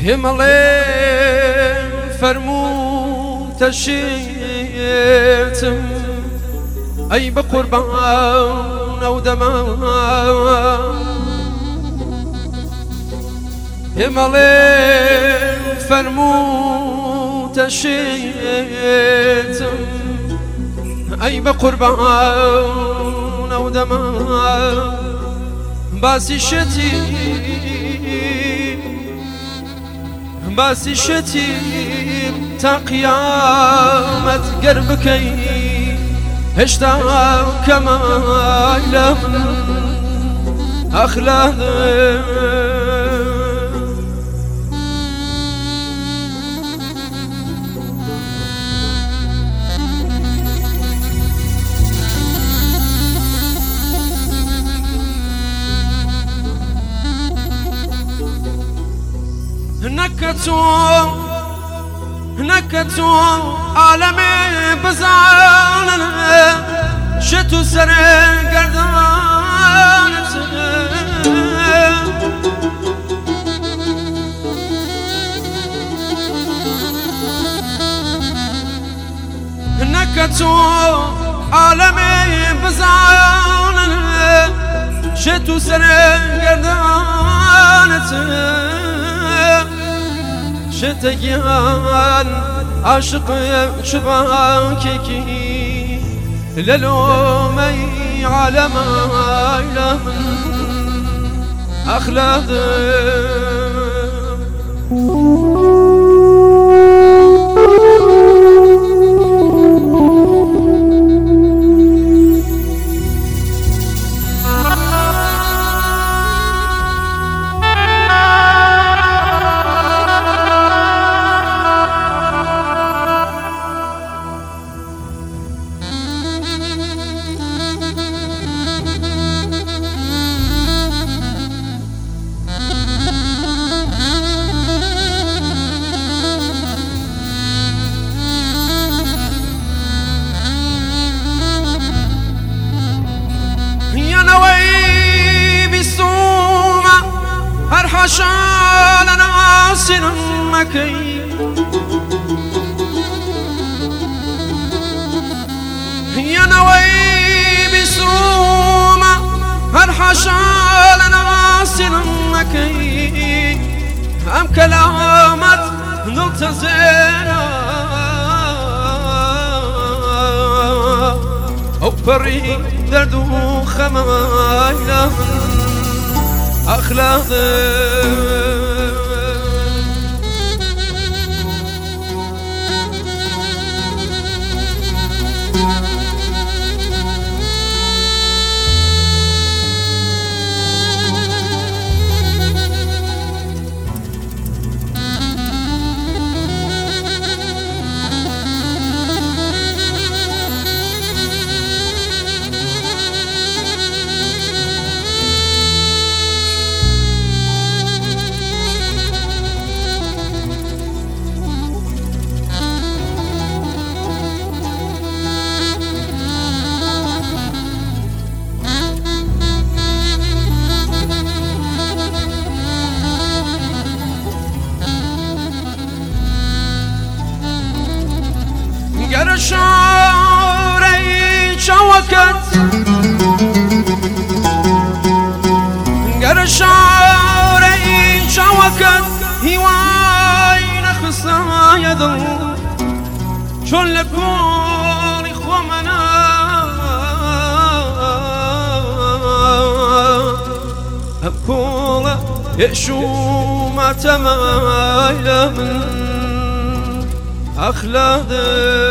همالي فرموت شيتم أي بقربان أو دماء همالي فرموت شيتم أي بقربان أو دماء باسي شتيم تا قيامة قربكي هشتا كما لم أخلاق نكتو عالمي بزعلنا شتو سرين قردان نكتو عالمي بزعلنا شتو سرين قردان شتيان عاشق شباككي للومي على ما إله أخلاق حشال ناصر مكي يا نوي بسرومة هالحشال ناصر مكي أم كلامت نلت زينة أو بري دردو خمايلة أخلاق قرشاري شوكت قرشاري شوكت هواي نخصا يضل شون لكوني خمنا أبكولا يشو ما تمايل من أخلاق